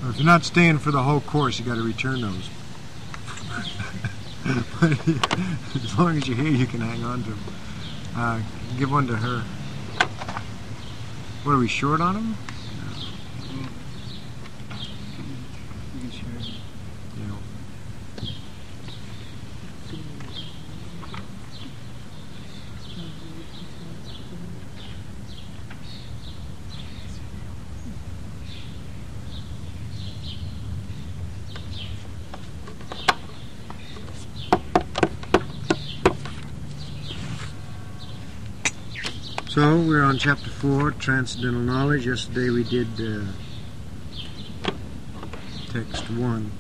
If you're not staying for the whole course, you got to return those. As long as you're here, you can hang on to them. Give one to her. What, are we short on them? So we're on chapter 4, Transcendental Knowledge. Yesterday we did text 1.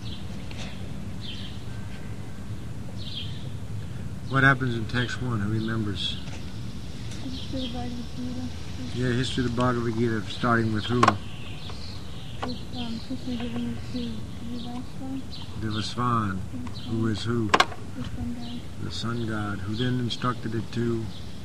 What happens in text 1? Who remembers? History of the Bhagavad Gita. Yeah, history of the Bhagavad Gita, starting with whom? With Krishna giving it to Vivasvan. Vivasvan. Who is who? The sun god. The sun god, who then instructed it to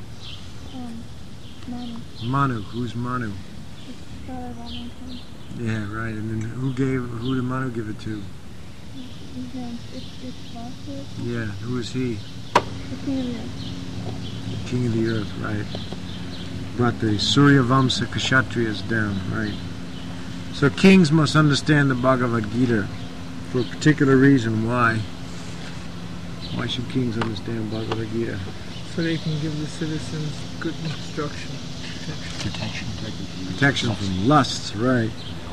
Manu. Manu. Who's Manu? The father of all mankind. Yeah, right. And then who did Manu give it to? His name is Ishvara. Yeah, who is he? The king of the earth. The king of the earth, right. Brought the Surya Vamsa Kshatriyas down, right. So kings must understand the Bhagavad Gita for a particular reason. Why? Why should kings understand Bhagavad Gita? So they can give the citizens good instruction. Protection from lusts, right.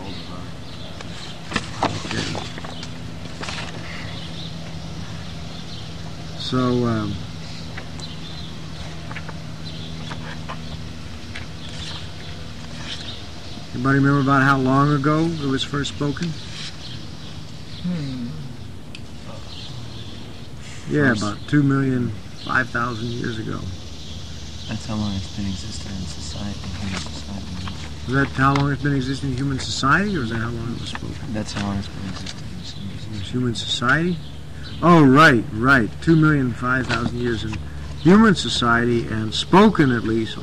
Okay. So, anybody remember about how long ago it was first spoken? Yeah, about 2,005,000 years ago. That's how long it's been existing in society, human society. Is that how long it's been existing in human society, or is that how long it was spoken? That's how long it's been existing in Human society? Oh, right. 2,005,000 years in human society, and spoken at least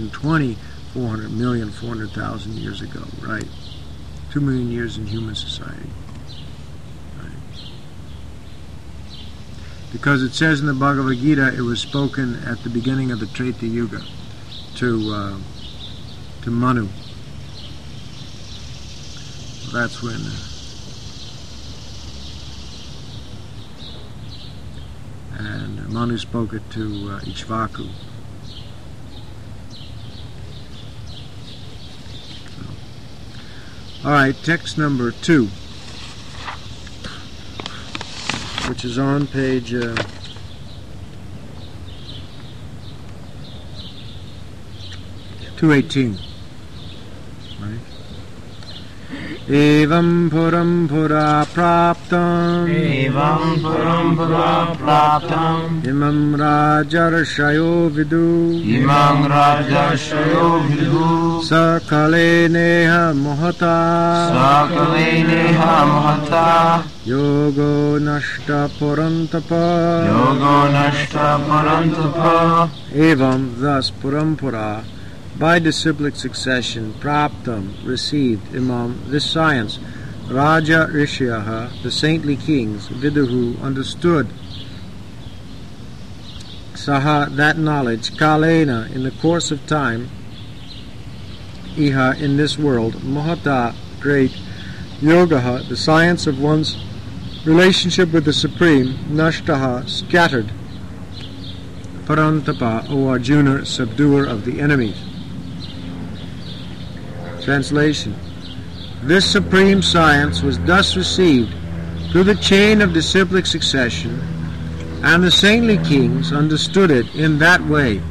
400,000,000 years ago, right? 2 million years in human society. Right. Because it says in the Bhagavad Gita, it was spoken at the beginning of the Treta Yuga to Manu. That's when and Manu spoke it to Ikshvaku. All right, text number 2, which is on page 218. Right. Evam puram pura praptam. Imam rajarshayo vidu. Sakale neha mohata. Yogo nashta purantapa. Evam, thus purampura, by disciplic succession, praptam, received, imam, this science, Raja Rishyaha, the saintly kings, viduhu, understood, saha, that knowledge, kalena, in the course of time, iha, in this world, mohata, great, yogaha, the science of one's relationship with the Supreme, nashtaha, scattered, parantapa, O Arjuna, subduer of the enemies. Translation. This supreme science was thus received through the chain of disciplic succession, and the saintly kings understood it in that way.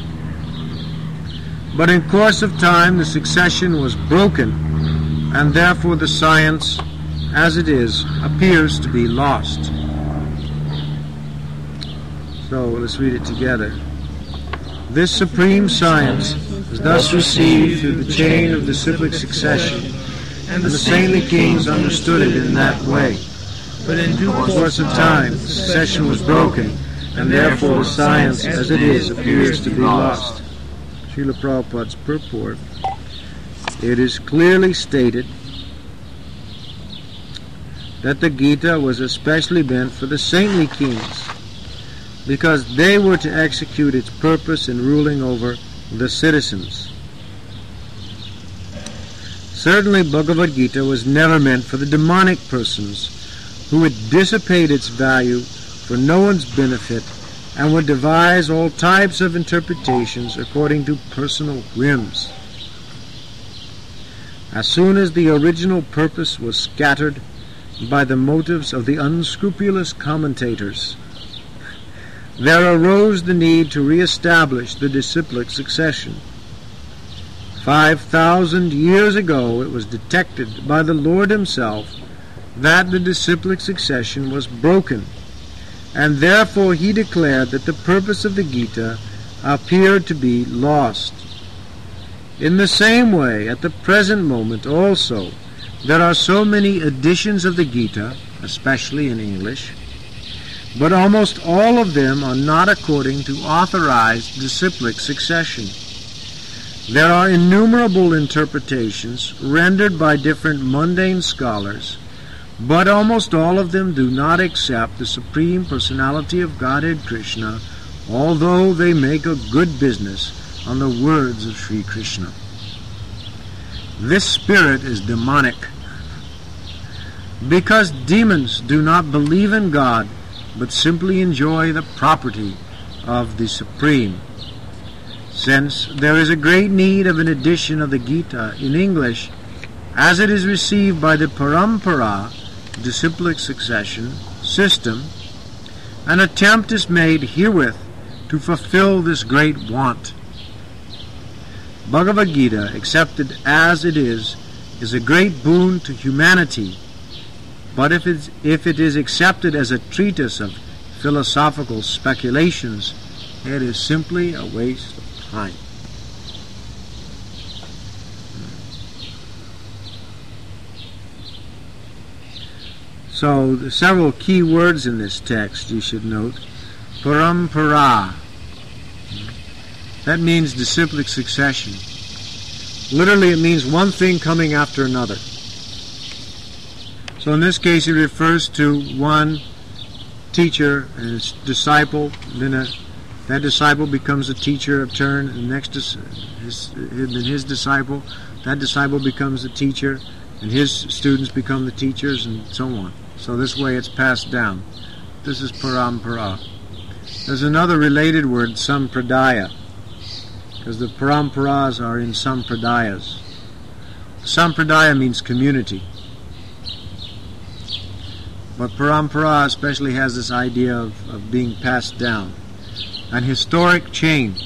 But in course of time the succession was broken, and therefore the science, as it is, appears to be lost. So let's read it together. This supreme science was thus received through the chain of disciplic succession, and the saintly kings understood it in that way. But in due course of time, the succession was broken, and therefore the science, as it is, appears to be lost. Srila Prabhupada's purport. It is clearly stated that the Gita was especially meant for the saintly kings, because they were to execute its purpose in ruling over the citizens. Certainly Bhagavad Gita was never meant for the demonic persons who would dissipate its value for no one's benefit and would devise all types of interpretations according to personal whims. As soon as the original purpose was scattered by the motives of the unscrupulous commentators, there arose the need to re-establish the disciplic succession. 5,000 years ago it was detected by the Lord himself that the disciplic succession was broken, and therefore he declared that the purpose of the Gita appeared to be lost. In the same way, at the present moment also, there are so many editions of the Gita, especially in English, but almost all of them are not according to authorized disciplic succession. There are innumerable interpretations rendered by different mundane scholars, but almost all of them do not accept the Supreme Personality of Godhead Krishna, although they make a good business on the words of Sri Krishna. This spirit is demonic, because demons do not believe in God, but simply enjoy the property of the Supreme. Since there is a great need of an edition of the Gita in English, as it is received by the Parampara, disciplic succession, system, an attempt is made herewith to fulfill this great want. Bhagavad Gita, accepted as it is a great boon to humanity, but if it is accepted as a treatise of philosophical speculations, it is simply a waste of time. So, several key words in this text you should note. Parampara. That means disciplic succession. Literally it means one thing coming after another. So in this case it refers to one teacher and his disciple, then that disciple becomes a teacher of turn, and next his disciple, that disciple becomes a teacher, and his students become the teachers, and so on. So this way it's passed down. This is parampara. There's another related word, sampradaya, because the paramparas are in sampradayas. Sampradaya means community. But parampara especially has this idea of being passed down. An historic chain.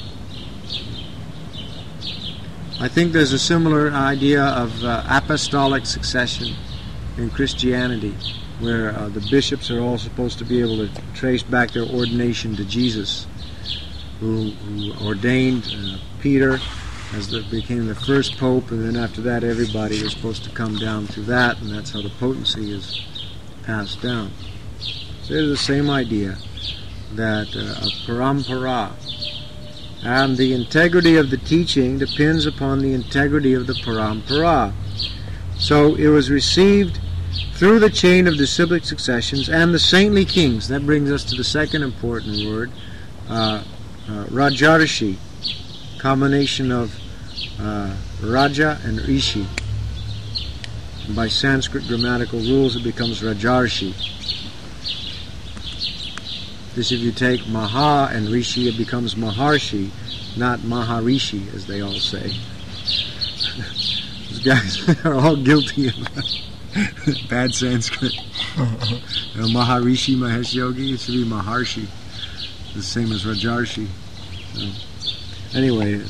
I think there's a similar idea of apostolic succession in Christianity, where the bishops are all supposed to be able to trace back their ordination to Jesus, who ordained Peter became the first pope, and then after that everybody was supposed to come down through that, and that's how the potency is passed down. So it's the same idea, that of parampara. And the integrity of the teaching depends upon the integrity of the parampara. So it was received through the chain of disciplic successions and the saintly kings. That brings us to the second important word, Rajarshi, combination of Raja and Rishi. And by Sanskrit grammatical rules it becomes Rajarshi. This, if you take Maha and Rishi, it becomes Maharshi, not Maharishi, as they all say. These guys are all guilty of bad Sanskrit. Maharishi, Mahesh Yogi, it should be Maharshi, the same as Rajarshi. So, anyway,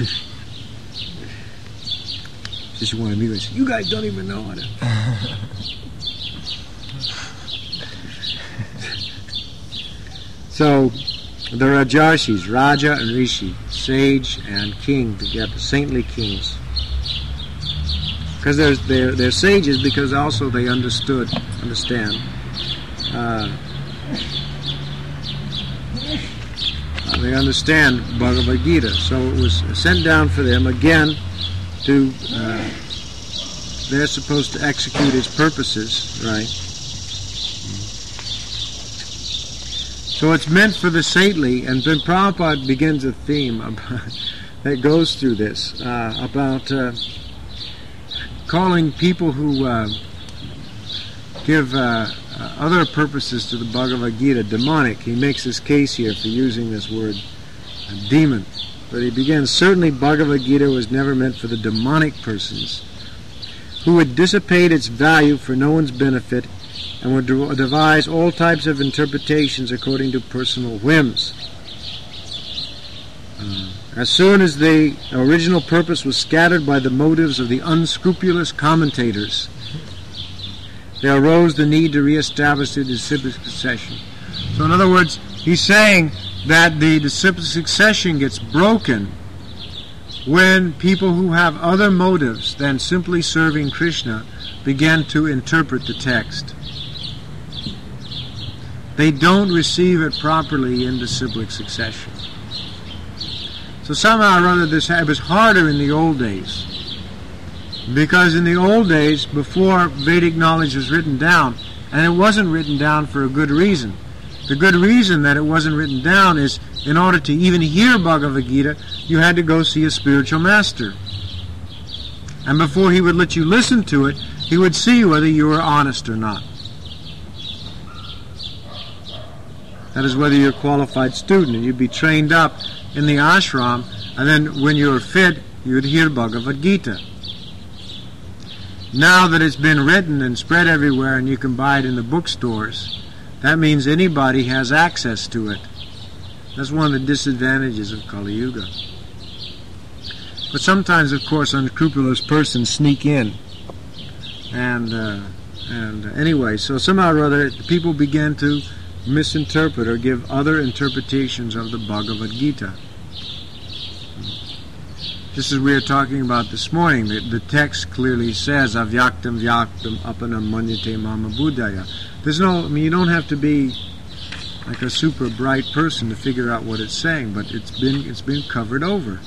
just wanted me to say, you guys don't even know how to. So, the Rajarshis, Raja and Rishi, sage and king together, saintly kings. Because they're sages, because also they understand. They understand Bhagavad Gita. So it was sent down for them again to. They're supposed to execute its purposes, right? So it's meant for the saintly, and then Prabhupada begins a theme that goes through this, about calling people who give other purposes to the Bhagavad Gita demonic. He makes his case here for using this word, demon. But he begins, certainly Bhagavad Gita was never meant for the demonic persons who would dissipate its value for no one's benefit and would devise all types of interpretations according to personal whims. As soon as the original purpose was scattered by the motives of the unscrupulous commentators, there arose the need to reestablish the disciplic succession. So in other words, he's saying that the disciplic succession gets broken when people who have other motives than simply serving Krishna begin to interpret the text. They don't receive it properly in disciplic succession. So somehow or other it was harder in the old days. Because in the old days, before Vedic knowledge was written down, and it wasn't written down for a good reason. The good reason that it wasn't written down is in order to even hear Bhagavad Gita, you had to go see a spiritual master. And before he would let you listen to it, he would see whether you were honest or not. That is, whether you're a qualified student, and you'd be trained up in the ashram, and then when you were fit, you would hear Bhagavad Gita. Now that it's been written and spread everywhere and you can buy it in the bookstores, that means anybody has access to it. That's one of the disadvantages of Kali Yuga. But sometimes, of course, unscrupulous persons sneak in. And anyway, so somehow or other, people begin to misinterpret or give other interpretations of the Bhagavad Gita. Just as we were talking about this morning, the text clearly says, Avyaktam vyaktam apanam manyate mama buddhaya. You don't have to be like a super bright person to figure out what it's saying, but it's been covered over.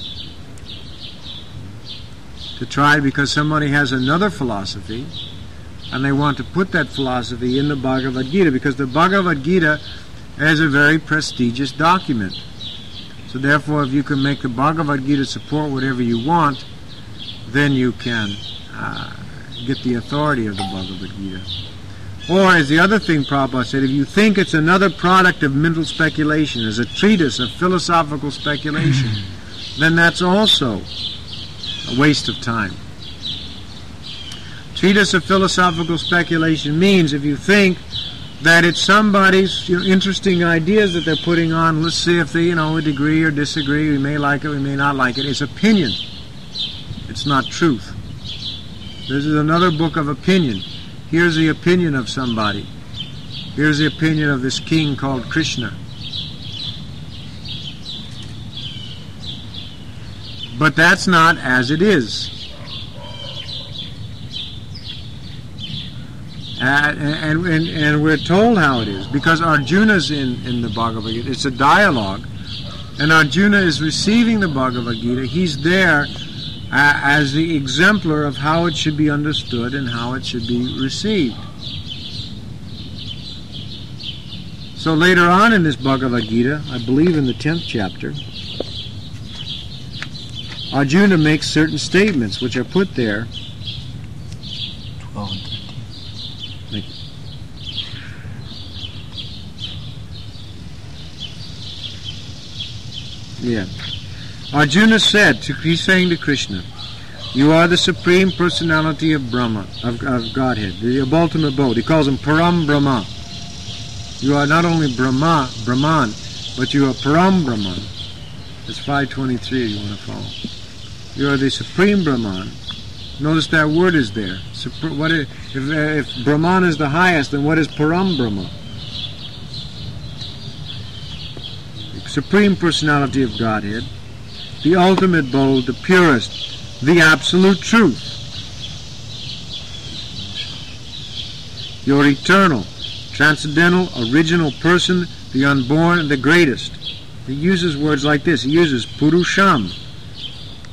To try, because somebody has another philosophy, and they want to put that philosophy in the Bhagavad Gita, because the Bhagavad Gita is a very prestigious document. So therefore, if you can make the Bhagavad Gita support whatever you want, then you can get the authority of the Bhagavad Gita. Or, as the other thing Prabhupada said, if you think it's another product of mental speculation, as a treatise of philosophical speculation, then that's also a waste of time. Treatise of philosophical speculation means if you think that it's somebody's interesting ideas that they're putting on, let's see if they agree or disagree, we may like it, we may not like it, it's opinion. It's not truth. This is another book of opinion. Here's the opinion of somebody. Here's the opinion of this king called Krishna. But that's not as it is. And we're told how it is, because Arjuna's in the Bhagavad Gita. It's a dialogue, and Arjuna is receiving the Bhagavad Gita. He's there as the exemplar of how it should be understood and how it should be received. So later on in this Bhagavad Gita, I believe in the 10th chapter, Arjuna makes certain statements which are put there. 12 and 13. Thank you. Yeah. Arjuna said, he's saying to Krishna, you are the Supreme Personality of Brahma, of Godhead, the ultimate abode. He calls him Param Brahma. You are not only Brahman, but you are Param Brahman. That's 523 if you want to follow. You are the Supreme Brahman. Notice that word is there. If Brahman is the highest, then what is Param Brahma? The Supreme Personality of Godhead, the ultimate abode, the purest, the absolute truth. Your eternal, transcendental, original person, the unborn, the greatest. He uses words like this. He uses Purusham,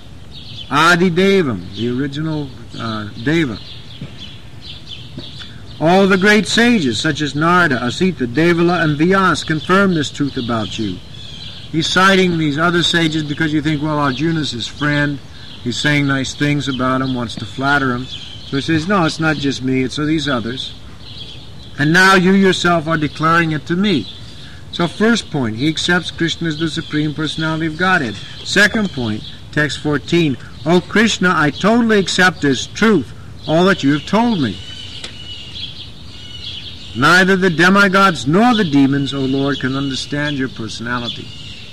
Adi Devam, the original Deva. All the great sages, such as Narada, Asita, Devala, and Vyas, confirm this truth about you. He's citing these other sages because you think, well, Arjuna's his friend. He's saying nice things about him, wants to flatter him. So he says, no, it's not just me, it's these others. And now you yourself are declaring it to me. So first point, he accepts Krishna as the Supreme Personality of Godhead. Second point, text 14, O Krishna, I totally accept as truth all that you have told me. Neither the demigods nor the demons, O Lord, can understand your personality.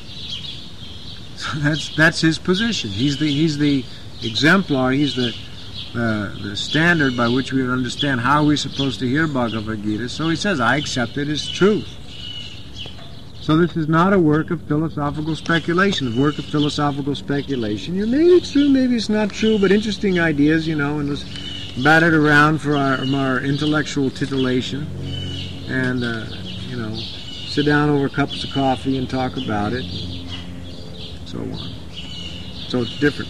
So that's his position. He's the exemplar. He's the standard by which we would understand how we're supposed to hear Bhagavad Gita. So he says, I accept it as truth. So this is not a work of philosophical speculation. A work of philosophical speculation, maybe it's true, maybe it's not true, but interesting ideas, and was battered around for our intellectual titillation, and sit down over cups of coffee and talk about it, so on. So it's different.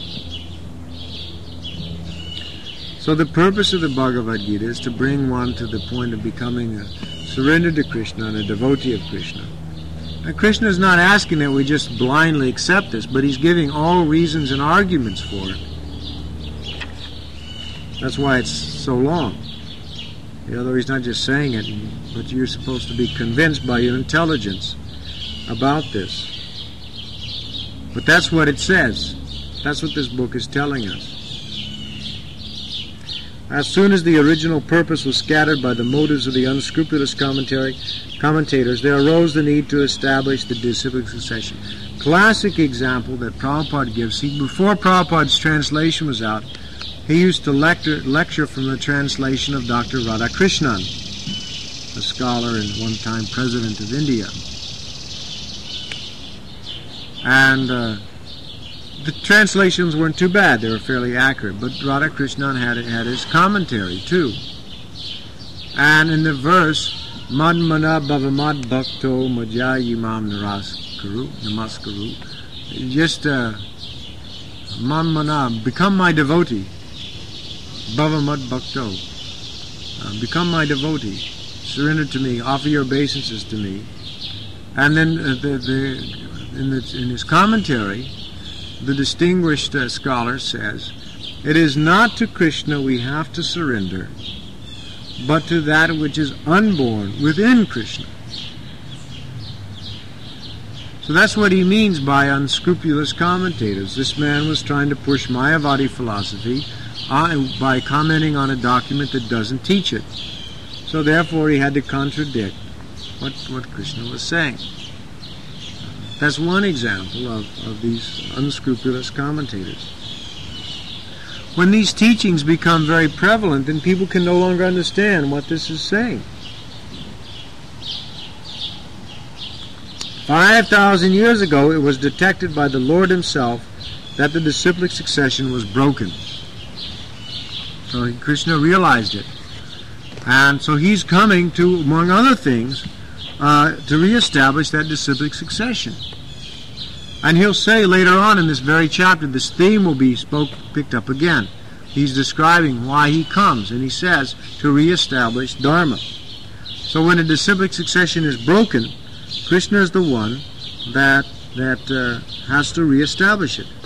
So the purpose of the Bhagavad Gita is to bring one to the point of becoming a surrender to Krishna and a devotee of Krishna. And Krishna is not asking that we just blindly accept this, but he's giving all reasons and arguments for it. That's why it's so long. Although he's not just saying it, but you're supposed to be convinced by your intelligence about this. But that's what it says. That's what this book is telling us. As soon as the original purpose was scattered by the motives of the unscrupulous commentators, there arose the need to establish the disciplic succession. Classic example that Prabhupada gives. Before Prabhupada's translation was out, he used to lecture from the translation of Dr. Radhakrishnan, a scholar and one-time president of India. And the translations weren't too bad. They were fairly accurate. But Radhakrishnan had his commentary, too. And in the verse, Madmana bhavamad bhakto madhyayimam namaskaru, just Madmana, become my devotee. Bhavamad bhakto, become my devotee. Surrender to me. Offer your obeisances to me. And then in his commentary, the distinguished scholar says, it is not to Krishna we have to surrender, but to that which is unborn within Krishna. So that's what he means by unscrupulous commentators. This man was trying to push Mayavadi philosophy by commenting on a document that doesn't teach it. So therefore he had to contradict what Krishna was saying. That's one example of these unscrupulous commentators. When these teachings become very prevalent, then people can no longer understand what this is saying. 5,000 years ago, it was detected by the Lord himself that the disciplic succession was broken. So Krishna realized it. And so he's coming to, among other things, to reestablish that disciplic succession. And he'll say later on in this very chapter, this theme will be picked up again. He's describing why he comes, and he says to reestablish Dharma. So when a disciplic succession is broken, Krishna is the one that has to reestablish it.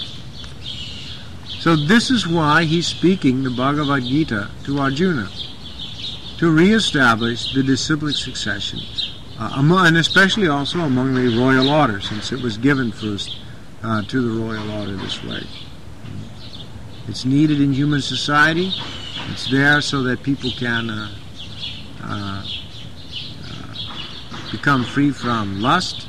So this is why he's speaking the Bhagavad Gita to Arjuna, to reestablish the disciplic succession, and especially also among the royal order, since it was given first to the royal order this way. It's needed in human society. It's there so that people can become free from lust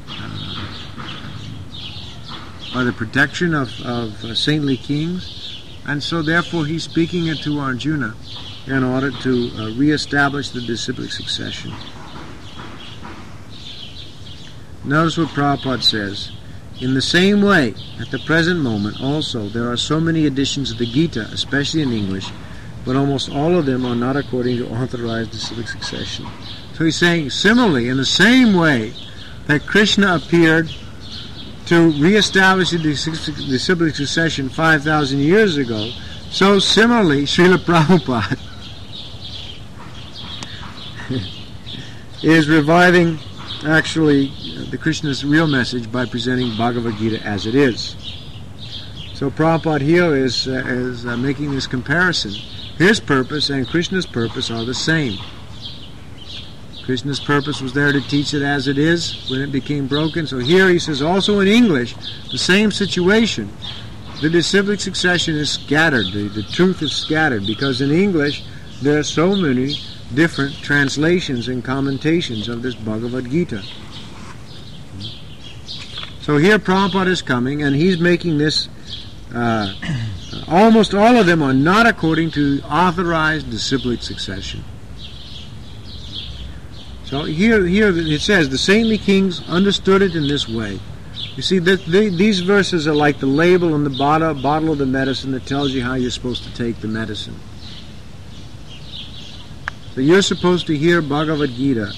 by the protection of saintly kings. And so therefore he's speaking it to Arjuna in order to reestablish the disciplic succession. Notice what Prabhupada says. In the same way, at the present moment also, there are so many editions of the Gita, especially in English, but almost all of them are not according to authorized disciplic succession. So he's saying, similarly, in the same way that Krishna appeared to reestablish the disciplic succession 5,000 years ago, so similarly, Srila Prabhupada is reviving actually the Krishna's real message by presenting Bhagavad Gita as it is. So Prabhupada here is making this comparison. His purpose and Krishna's purpose are the same. Krishna's purpose was there to teach it as it is when it became broken. So here he says also in English, the same situation. The disciplic succession is scattered. The truth is scattered because in English there are so many different translations and commentations of this Bhagavad Gita. So here Prabhupada is coming and he's making this, almost all of them are not according to authorized disciplic succession. So here it says, the saintly kings understood it in this way. You see, these verses are like the label on the bottle of the medicine that tells you how you're supposed to take the medicine. So you're supposed to hear Bhagavad Gita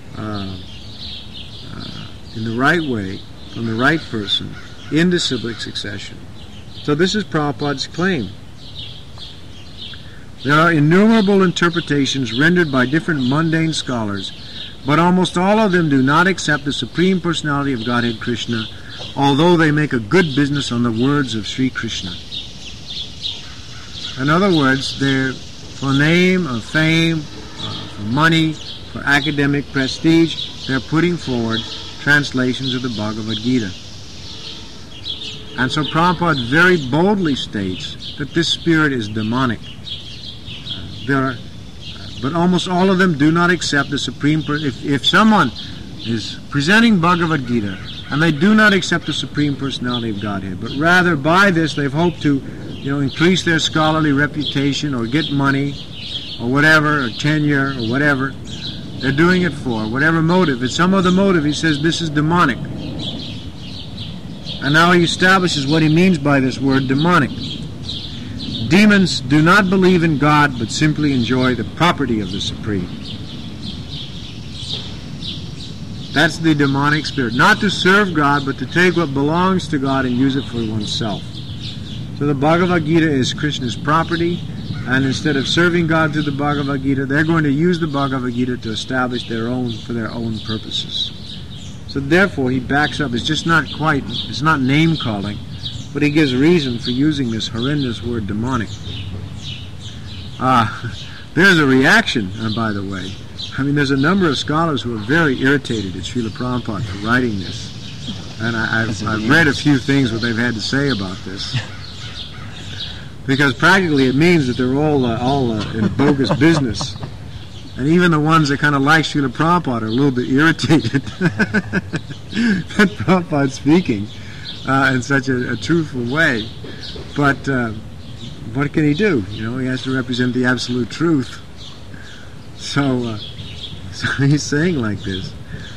in the right way, from the right person, in disciplic succession. So this is Prabhupada's claim. There are innumerable interpretations rendered by different mundane scholars, but almost all of them do not accept the Supreme Personality of Godhead Krishna, although they make a good business on the words of Sri Krishna. In other words, they're for name, or fame, for money, for academic prestige, they're putting forward translations of the Bhagavad Gita. And so Prabhupada very boldly states that this spirit is demonic. But almost all of them do not accept the Supreme Personality. If someone is presenting Bhagavad Gita and they do not accept the Supreme Personality of Godhead, but rather by this they've hoped to, increase their scholarly reputation or get money or whatever, or tenure or whatever, they're doing it for whatever motive. It's some other motive. He says this is demonic. And now he establishes what he means by this word demonic. Demons do not believe in God, but simply enjoy the property of the Supreme. That's the demonic spirit. Not to serve God, but to take what belongs to God and use it for oneself. So the Bhagavad Gita is Krishna's property, and instead of serving God through the Bhagavad Gita, they're going to use the Bhagavad Gita to establish their own purposes. So therefore he backs up. It's not name-calling, but he gives reason for using this horrendous word demonic. There's a reaction, by the way. I mean, there's a number of scholars who are very irritated at Srila Prabhupada for writing this. And I've read a few things what they've had to say about this. Because practically it means that they're all in bogus business. And even the ones that kind of like Srila Prabhupada are a little bit irritated that Prabhupada's speaking in such a truthful way. But what can he do? He has to represent the absolute truth. So he's saying like this.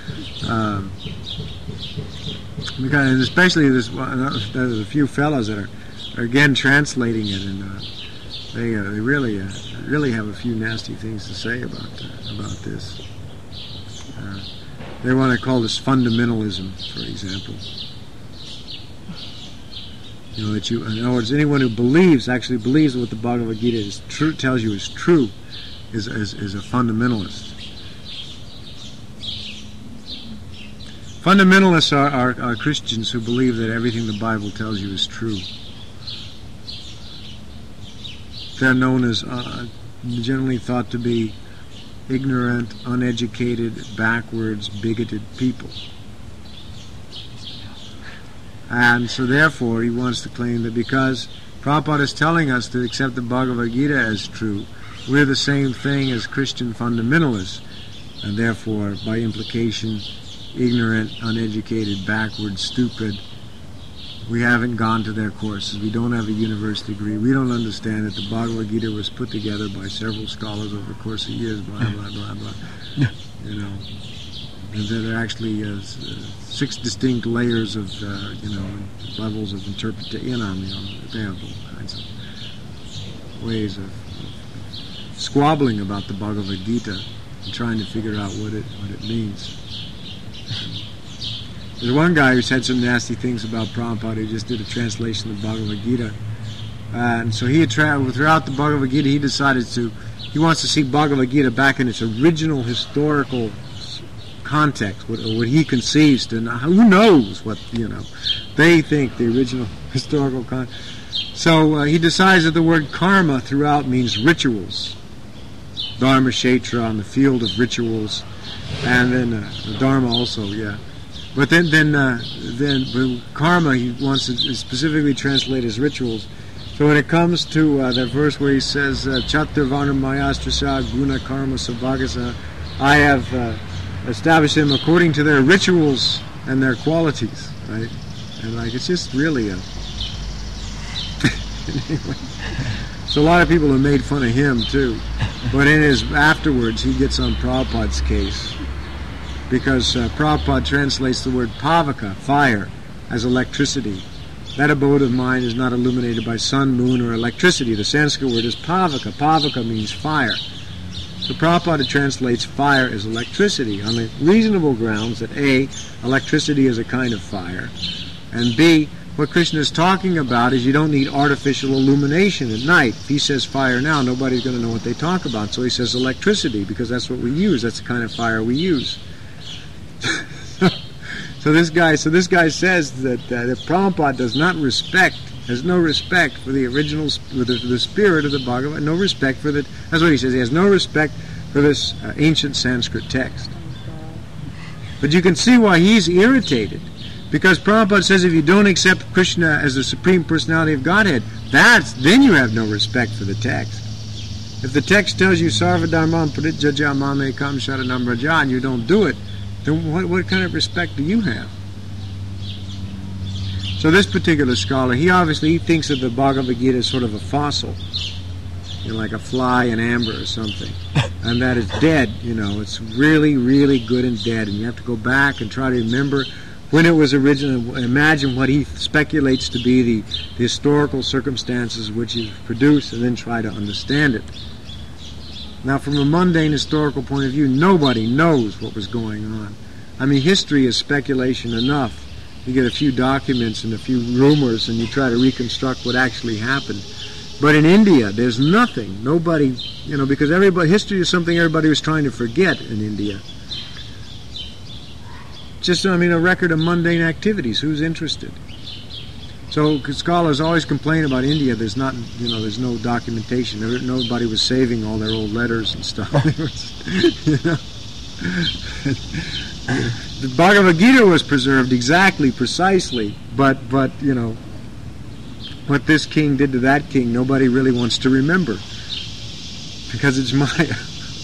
Because especially there's a few fellows that are again translating it, and they really have a few nasty things to say about this. They want to call this fundamentalism, for example. In other words, anyone who actually believes what the Bhagavad Gita is true, tells you is true, is a fundamentalist. Fundamentalists are Christians who believe that everything the Bible tells you is true. They're known as, generally thought to be ignorant, uneducated, backwards, bigoted people. And so therefore he wants to claim that because Prabhupada is telling us to accept the Bhagavad Gita as true, we're the same thing as Christian fundamentalists, and therefore, by implication, ignorant, uneducated, backward, stupid. We haven't gone to their courses. We don't have a university degree. We don't understand that the Bhagavad Gita was put together by several scholars over the course of years, blah, blah, blah, blah. And there are actually 6 distinct layers of, levels of interpretation. They have all kinds of ways of squabbling about the Bhagavad Gita and trying to figure out what it means. There's one guy who said some nasty things about Prabhupada who just did a translation of the Bhagavad Gita. And so throughout the Bhagavad Gita, he decided to he wants to see Bhagavad Gita back in its original historical context, what he conceives to. Who knows what, they think the original historical context. So he decides that the word karma throughout means rituals. Dharma Kshetra, on the field of rituals, and then Dharma also, yeah. But then karma he wants to specifically translate as rituals. So when it comes to that verse where he says Chaturvarna Mayastrasa Guna Karma Sabhagasa, I have established them according to their rituals and their qualities, right? And it's just really anyway. So a lot of people have made fun of him too, but afterwards he gets on Prabhupada's case, because Prabhupada translates the word pavaka, fire, as electricity. That abode of mine is not illuminated by sun, moon, or electricity. The Sanskrit word is pavaka. Pavaka means fire. So Prabhupada translates fire as electricity on the reasonable grounds that A, electricity is a kind of fire, and B, what Krishna is talking about is you don't need artificial illumination at night. If he says fire now, nobody's going to know what they talk about. So he says electricity, because that's what we use. That's the kind of fire we use. So this guy says that Prabhupada has no respect for the original, the spirit of the Bhagavad, no respect for the. That's what he says. He has no respect for this ancient Sanskrit text. But you can see why he's irritated. Because Prabhupada says if you don't accept Krishna as the Supreme Personality of Godhead, then you have no respect for the text. If the text tells you Sarva Dharman Parijajya Mame Kam Sharanam Raja and you don't do it, then what kind of respect do you have? So this particular scholar, he thinks of the Bhagavad Gita as sort of a fossil, like a fly in amber or something, and that it's dead. It's really, really good and dead, and you have to go back and try to remember when it was original, imagine what he speculates to be the historical circumstances which he produced, and then try to understand it. Now, from a mundane historical point of view, nobody knows what was going on. History is speculation enough. You get a few documents and a few rumors, and you try to reconstruct what actually happened. But in India, there's nothing. Nobody, because history is something everybody was trying to forget in India. Just, a record of mundane activities. Who's interested? So scholars always complain about India. There's no documentation. Nobody was saving all their old letters and stuff. The Bhagavad Gita was preserved precisely, but what this king did to that king, nobody really wants to remember, because it's Maya.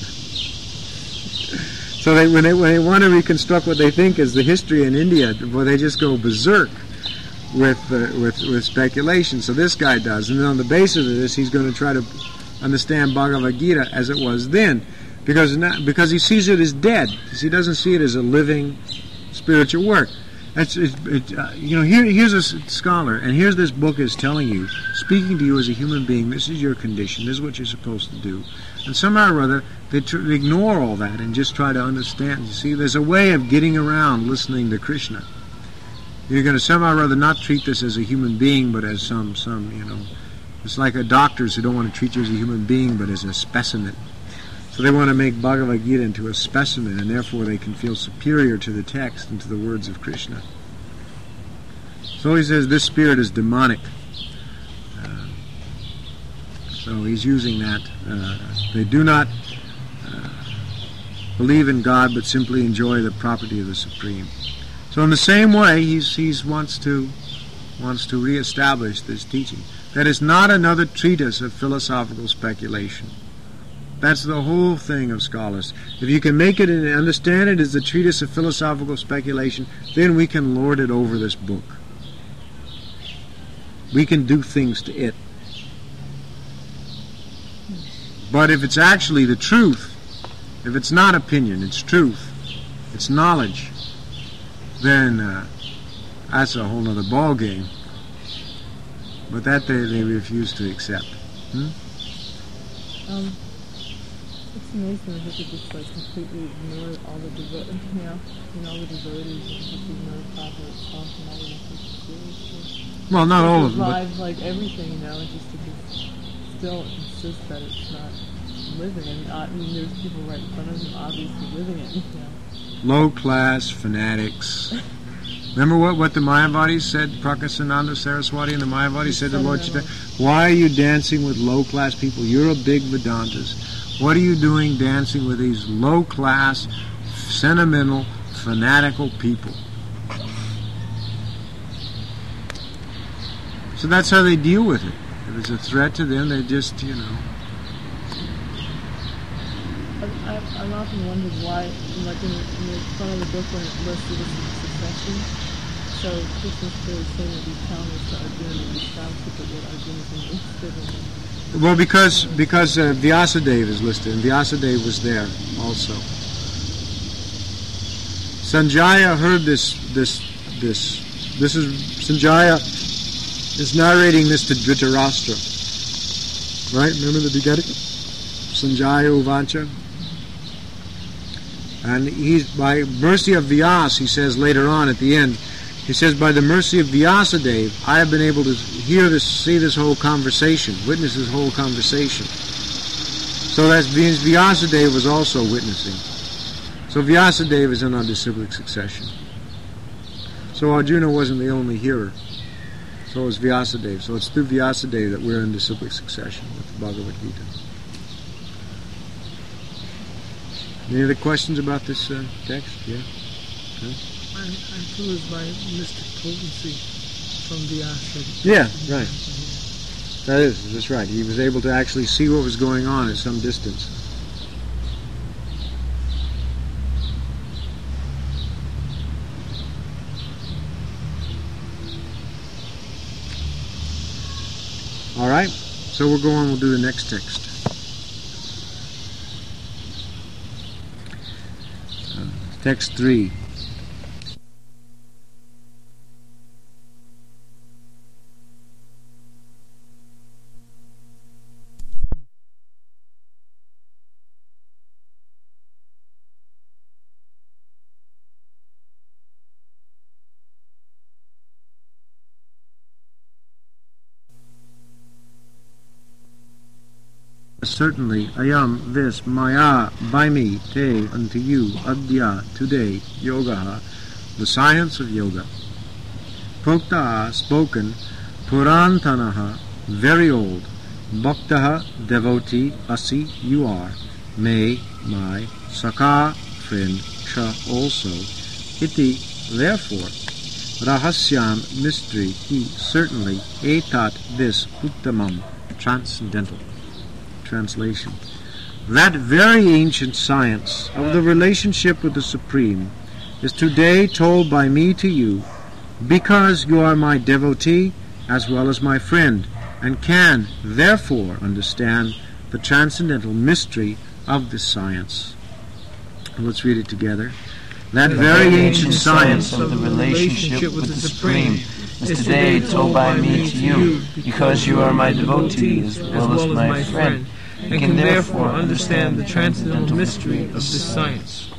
So when they want to reconstruct what they think is the history in India, they just go berserk with speculation. So this guy does, and then on the basis of this, he's going to try to understand Bhagavad Gita as it was then, because he sees it as dead. He doesn't see it as a living spiritual work. Here's a scholar, and here's this book is telling you, speaking to you as a human being, this is your condition, this is what you're supposed to do. And somehow or other, they ignore all that and just try to understand. You see, there's a way of getting around listening to Krishna. You're going to somehow or other not treat this as a human being, but as some it's like doctors who don't want to treat you as a human being, but as a specimen. So they want to make Bhagavad Gita into a specimen, and therefore they can feel superior to the text and to the words of Krishna. So he says this spirit is demonic. So he's using that. They do not believe in God, but simply enjoy the property of the Supreme. So in the same way, he wants to reestablish this teaching. That is not another treatise of philosophical speculation. That's the whole thing of scholars. If you can make it and understand it as a treatise of philosophical speculation, then we can lord it over this book. We can do things to it. But if it's actually the truth, if it's not opinion, it's truth, it's knowledge, then that's a whole other ball game. But that they refuse to accept. It's amazing that he could just completely ignore all the devotees, all the devotees, and just ignore Prabhupada itself and all the messages. Well, not all of them. Lives, everything, and just to still insist that it's not living. I mean, there's people right in front of him obviously living it. Low-class fanatics. Remember what the Mayavadis said, Prakasananda Saraswati and the Mayavadis said to Lord Chaitanya? Why are you dancing with low-class people? You're a big Vedantas. What are you doing dancing with these low-class, sentimental, fanatical people? So that's how they deal with it. If it's a threat to them, they just, I've often wondered why, like in the front of the book when it listed this in succession, so Krishna's clearly saying that he's telling us to Arjuna that he's found people what Arjuna is interested in. Well, because Vyasadeva is listed, and Vyasadeva was there also. Sanjaya heard this is Sanjaya is narrating this to Dhritarashtra. Right? Remember the beginning? Sanjaya Uvacha. And he's, by mercy of Vyas, he says later on at the end, he says, by the mercy of Vyasadeva, I have been able to hear this, see this whole conversation, witness this whole conversation. So that means Vyasadeva was also witnessing. So Vyasadeva is in our disciplic succession. So Arjuna wasn't the only hearer. So was Vyasadeva. So it's through Vyasadeva that we're in disciplic succession with the Bhagavad Gita. Any other questions about this text? Yeah? Okay. I'm influenced by mystic potency from Vyasa. Yeah, right. That's right. He was able to actually see what was going on at some distance. All right, so we'll do the next text. Text 3. Certainly, ayam, this, maya, by me, te, unto you, adya, today, yoga, the science of yoga. Prokta, spoken, purantanaha, very old, bhaktaha, devotee, asi, you are, may, my, sakha, friend, cha, also, iti, therefore, rahasyam, mystery, he, certainly, etat, this, uttamam, transcendental. Translation. That very ancient science of the relationship with the Supreme is today told by me to you because you are my devotee as well as my friend and can therefore understand the transcendental mystery of this science. Let's read it together. That very ancient science of the relationship with the Supreme is today told by me to you because you are my devotee as well as my friend and can therefore understand the transcendental mystery of this science.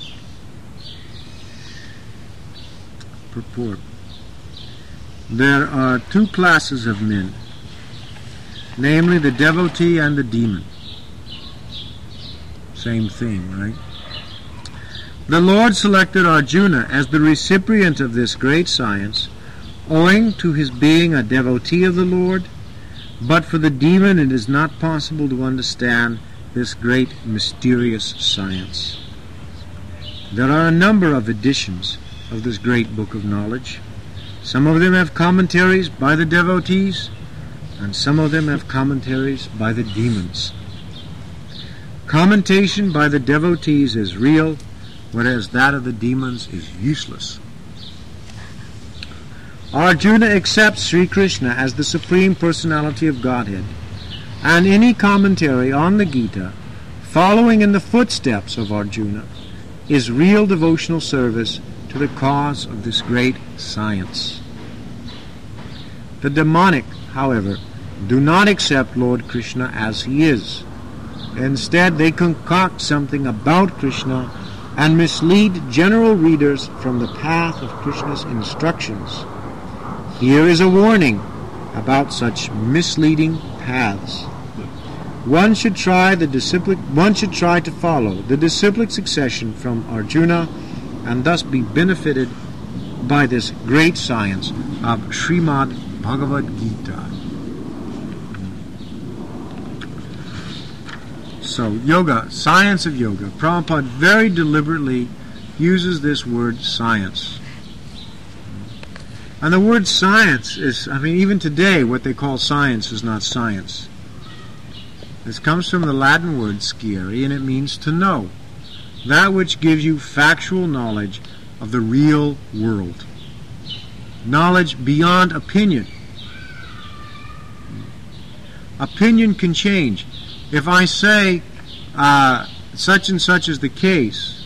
Purport. There are two classes of men, namely the devotee and the demon. Same thing, right? The Lord selected Arjuna as the recipient of this great science owing to his being a devotee of the Lord, but for the demon it is not possible to understand this great mysterious science. There are a number of editions of this great book of knowledge. Some of them have commentaries by the devotees, and some of them have commentaries by the demons. Commentation by the devotees is real, whereas that of the demons is useless. Arjuna accepts Sri Krishna as the Supreme Personality of Godhead, and any commentary on the Gita, following in the footsteps of Arjuna, is real devotional service to the cause of this great science. The demonic, however, do not accept Lord Krishna as he is. Instead, they concoct something about Krishna and mislead general readers from the path of Krishna's instructions. Here is a warning about such misleading paths. one should try to follow the disciplic succession from Arjuna and thus be benefited by this great science of Srimad Bhagavad Gita. So, yoga, science of yoga. Prabhupada very deliberately uses this word science. And the word science is, even today what they call science is not science. This comes from the Latin word sciere, and it means to know. That which gives you factual knowledge of the real world. Knowledge beyond opinion. Opinion can change. If I say such and such is the case,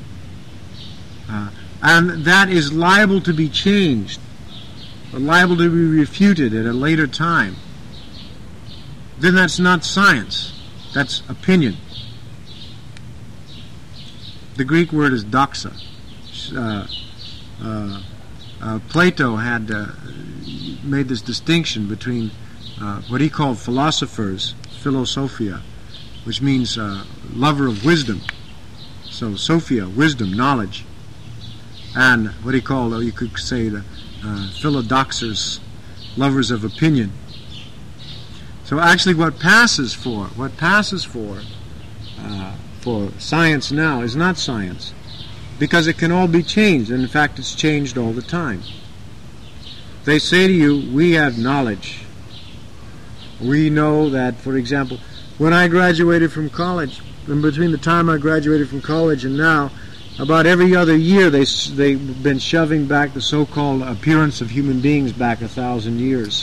and that is liable to be changed, or liable to be refuted at a later time, then that's not science. That's opinion. The Greek word is doxa. Plato had made this distinction between what he called philosophers, philosophia, which means lover of wisdom. So sophia, wisdom, knowledge. And what he called, you could say, the philodoxers, lovers of opinion. So actually what passes for science now is not science, because it can all be changed, and in fact it's changed all the time. They say to you, we have knowledge. We know that, for example, when I graduated from college, and between the time I graduated from college and now, about every other year they've been shoving back the so-called appearance of human beings back 1,000 years.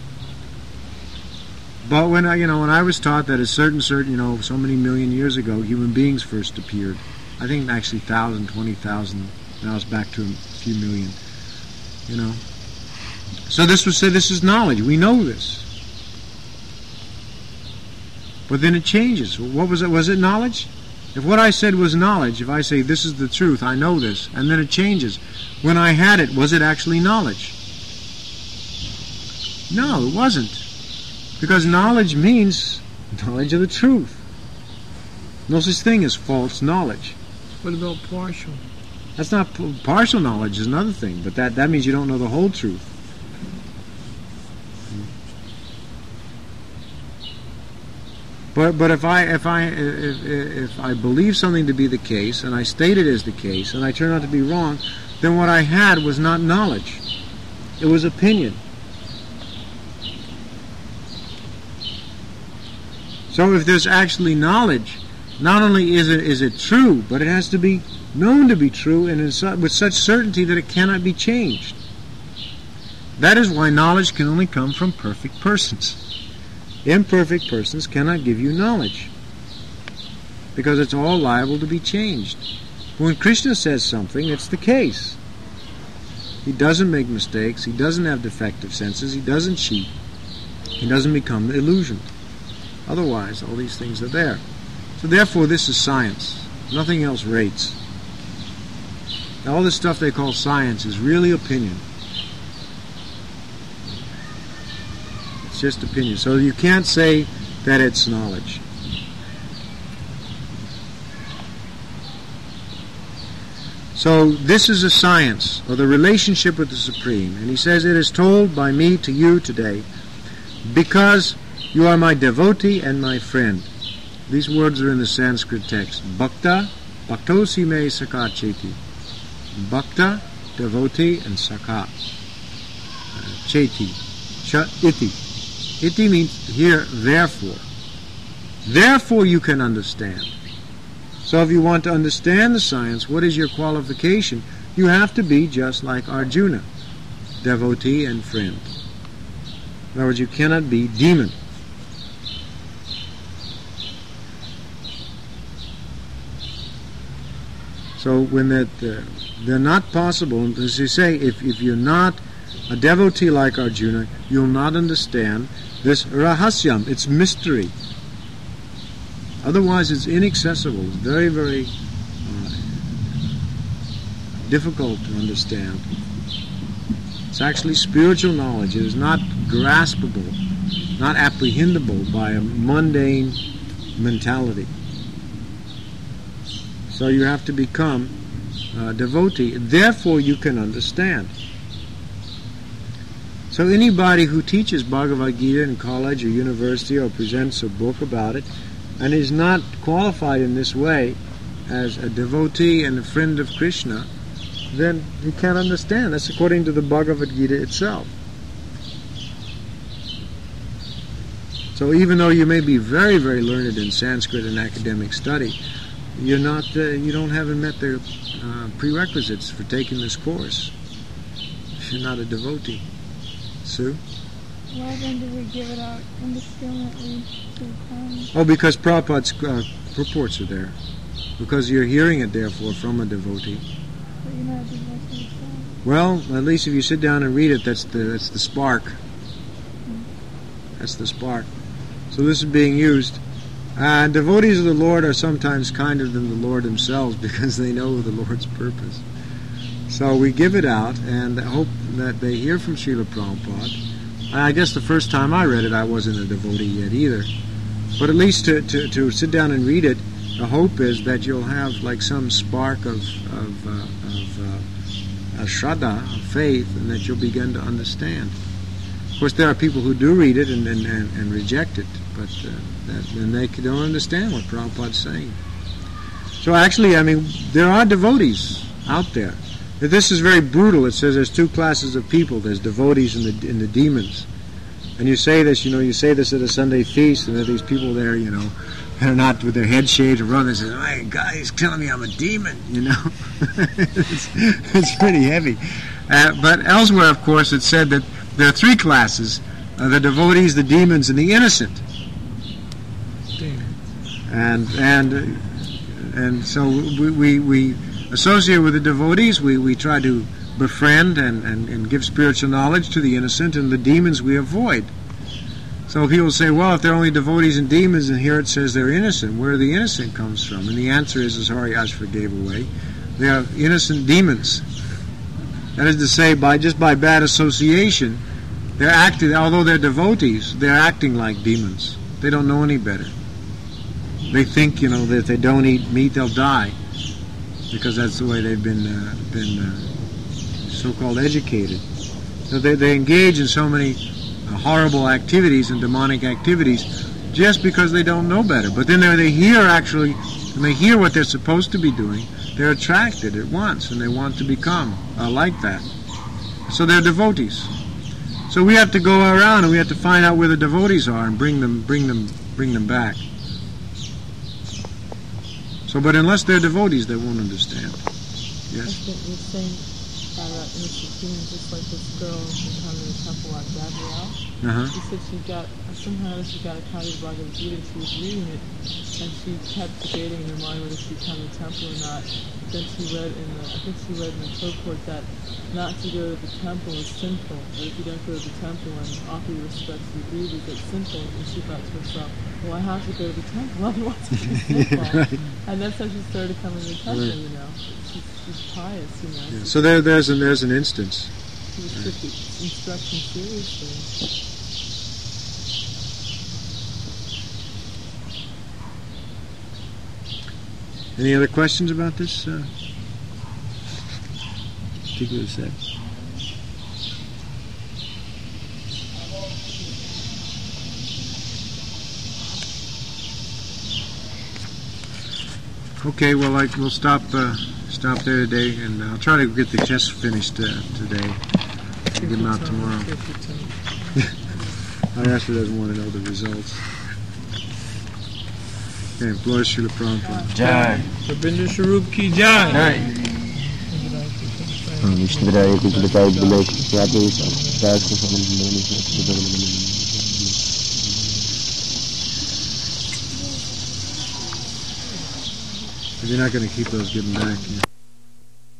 But when I was taught that a certain, so many million years ago, human beings first appeared. I think actually 1,000, 20,000. Now it's back to a few million. So this would say this is knowledge. We know this. But then it changes. What was it? Was it knowledge? If what I said was knowledge, if I say this is the truth, I know this, and then it changes. When I had it, was it actually knowledge? No, it wasn't. Because knowledge means knowledge of the truth. No such thing as false knowledge. What about partial? That's not partial knowledge is another thing, but that means you don't know the whole truth. But if I believe something to be the case, and I state it as the case, and I turn out to be wrong, then what I had was not knowledge. It was opinion. So if there's actually knowledge, not only is it true, but it has to be known to be true, and with such certainty that it cannot be changed. That is why knowledge can only come from perfect persons. Imperfect persons cannot give you knowledge, because it's all liable to be changed. When Krishna says something, it's the case. He doesn't make mistakes, he doesn't have defective senses, he doesn't cheat, he doesn't become illusioned. Otherwise, all these things are there. So therefore, this is science. Nothing else rates. Now, all this stuff they call science is really opinion. It's just opinion. So you can't say that it's knowledge. So this is a science, or the relationship with the Supreme. And he says, it is told by me to you today, because you are my devotee and my friend. These words are in the Sanskrit text. Bhakta, bhaktosi me sakha cheti. Bhakta, devotee, and sakha. Cheti. Cha iti. Iti means here, therefore. Therefore you can understand. So if you want to understand the science, what is your qualification? You have to be just like Arjuna, devotee and friend. In other words, you cannot be demon. So when they're not possible, as you say, if you're not a devotee like Arjuna, you'll not understand this rahasyam, it's mystery. Otherwise it's inaccessible, it's very, very difficult to understand. It's actually spiritual knowledge, it is not graspable not apprehendable by a mundane mentality. So you have to become a devotee. Therefore you can understand. So anybody who teaches Bhagavad Gita in college or university or presents a book about it and is not qualified in this way as a devotee and a friend of Krishna, then he can't understand. That's according to the Bhagavad Gita itself. So even though you may be very, very learned in Sanskrit and academic study, you haven't met the prerequisites for taking this course. You're not a devotee. Sue? Why then do we give it out indiscriminately to come? Oh, because Prabhupada's purports are there. Because you're hearing it, therefore, from a devotee. But you're not a devotee yourself. Well, at least if you sit down and read it, that's the spark. That's the spark. So this is being used. Devotees of the Lord are sometimes kinder than the Lord themselves because they know the Lord's purpose. So we give it out and hope that they hear from Srila Prabhupada. I guess the first time I read it, I wasn't a devotee yet either. But at least to sit down and read it, the hope is that you'll have like some spark of shraddha, of faith, and that you'll begin to understand. Of course, there are people who do read it and reject it, but then they don't understand what Prabhupada's saying. So actually, there are devotees out there. This is very brutal. It says there's two classes of people. There's devotees and the demons. And you say this, you say this at a Sunday feast, and there are these people there, they're not with their head shaved or run. They say, "My God, he's telling me I'm a demon," it's pretty heavy. But elsewhere, of course, it's said that there are three classes: the devotees, the demons, and the innocent. And so we associate with the devotees. We try to befriend and give spiritual knowledge to the innocent, and the demons we avoid. So people say, well, if they're only devotees and demons, and here it says they're innocent, where the innocent comes from? And the answer is, as Hari Ashford gave away, they are innocent demons. That is to say, by bad association, they're acting, although they're devotees, they're acting like demons. They don't know any better. They think, that if they don't eat meat, they'll die, because that's the way they've been so-called educated. So they engage in so many horrible activities and demonic activities just because they don't know better. But then they hear when they hear what they're supposed to be doing, they're attracted at once, and they want to become like that. So they're devotees. So we have to go around and we have to find out where the devotees are and bring them back. So, but unless they're devotees, they won't understand. Yes. I think you're saying that in the Supreme, just like this girl who came to the temple at Gabrielle. She said she got a copy of Bhagavad Gita, she was reading it, and she kept debating in her mind whether she'd come to the temple or not. Then she read in the purport that not to go to the temple is sinful, but if you don't go to the temple and offer your respects to the deities, it's sinful. And she thought to herself, well, I have to go to the temple, otherwise it's sinful. Right. And that's how she started coming to the temple, right. She's pious, Yeah. So there's an instance. She was took the instruction seriously. Any other questions about this particular set? Okay, well, we'll stop there today, and I'll try to get the tests finished today. Get them out tomorrow. Ayasha doesn't want to know the results. Okay, Gloria Srila Prabhupada. Jai. Rabindra Swarup ki jai. Jai. If you're not going to keep those, give them back. Yeah.